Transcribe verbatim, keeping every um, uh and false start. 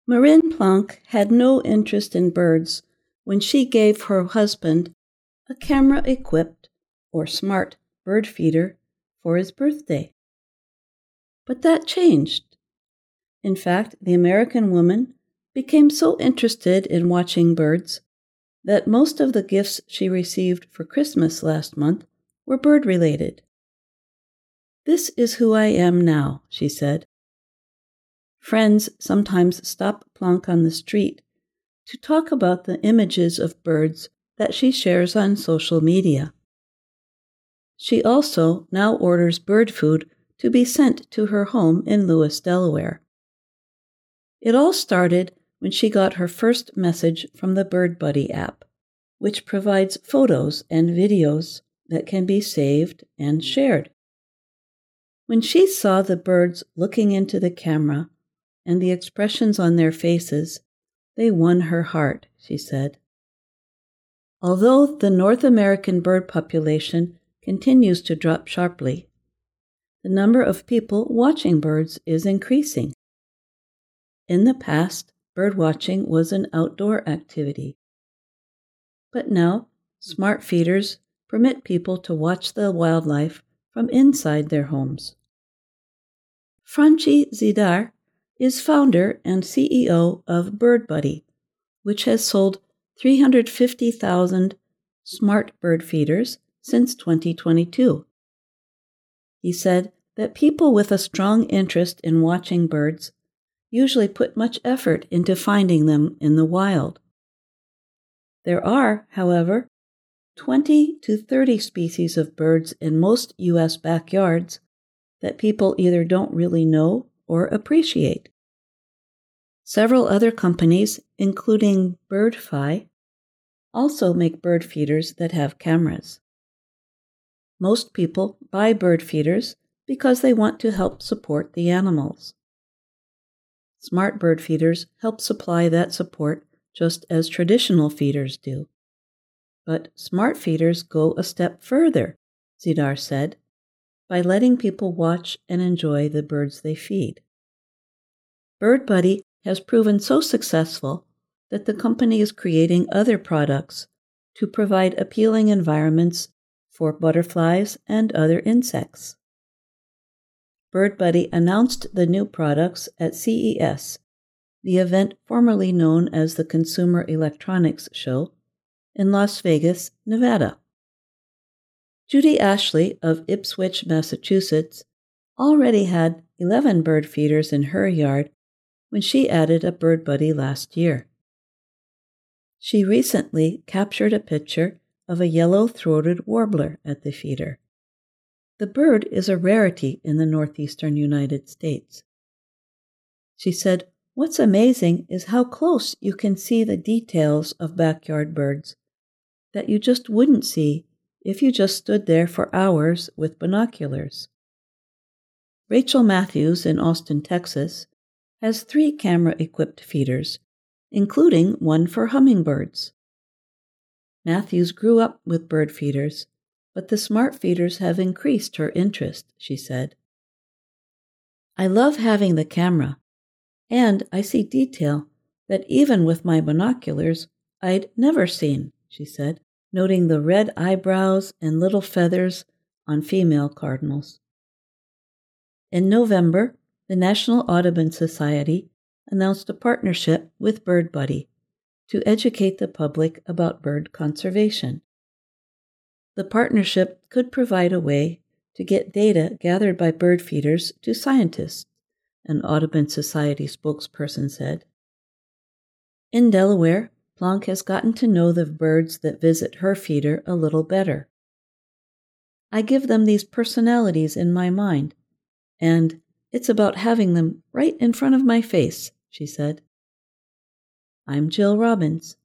Marin Planck had no interest in birds when she gave her husband a camera-equipped, or smart, bird feeder for his birthday. But that changed. In fact, the American woman became so interested in watching birds that most of the gifts she received for Christmas last month were bird-related. "This is who I am now," she said. Friends sometimes stop Planck on the street to talk about the images of birds that she shares on social media. She also now orders bird food to be sent to her home in Lewis, Delaware. It all started when she got her first message from the BirdBuddy app, which provides photos and videos that can be saved and shared. When she saw the birds looking into the camera and the expressions on their faces, they won her heart, she said. Although the North American bird population continues to drop sharply, the number of people watching birds is increasing. In the past, bird watching was an outdoor activity. But now, smart feeders permit people to watch the wildlife from inside their homes. Franci Zidar is founder and C E O of BirdBuddy, which has sold three hundred fifty thousand smart bird feeders since twenty twenty-two. He said that people with a strong interest in watching birds usually put much effort into finding them in the wild. There are, however, twenty to thirty species of birds in most U S backyards that people either don't really know or appreciate. Several other companies, including BirdFi, also make bird feeders that have cameras. Most people buy bird feeders because they want to help support the animals. Smart bird feeders help supply that support just as traditional feeders do. But smart feeders go a step further, Zidar said, by letting people watch and enjoy the birds they feed. BirdBuddy has proven so successful that the company is creating other products to provide appealing environments for butterflies and other insects. BirdBuddy announced the new products at C E S, the event formerly known as the Consumer Electronics Show, in Las Vegas, Nevada. Judy Ashley of Ipswich, Massachusetts, already had eleven bird feeders in her yard when she added a BirdBuddy last year. She recently captured a picture of a yellow-throated warbler at the feeder. The bird is a rarity in the northeastern United States. She said, "What's amazing is how close you can see the details of backyard birds that you just wouldn't see if you just stood there for hours with binoculars." Rachel Matthews in Austin, Texas, has three camera-equipped feeders, including one for hummingbirds. Matthews grew up with bird feeders, but the smart feeders have increased her interest, she said. "I love having the camera, and I see detail that even with my binoculars I'd never seen," she said, noting the red eyebrows and little feathers on female cardinals. In November, the National Audubon Society announced a partnership with BirdBuddy to educate the public about bird conservation. The partnership could provide a way to get data gathered by bird feeders to scientists, an Audubon Society spokesperson said. In Delaware, Planck has gotten to know the birds that visit her feeder a little better. "I give them these personalities in my mind, and it's about having them right in front of my face," she said. I'm Jill Robbins.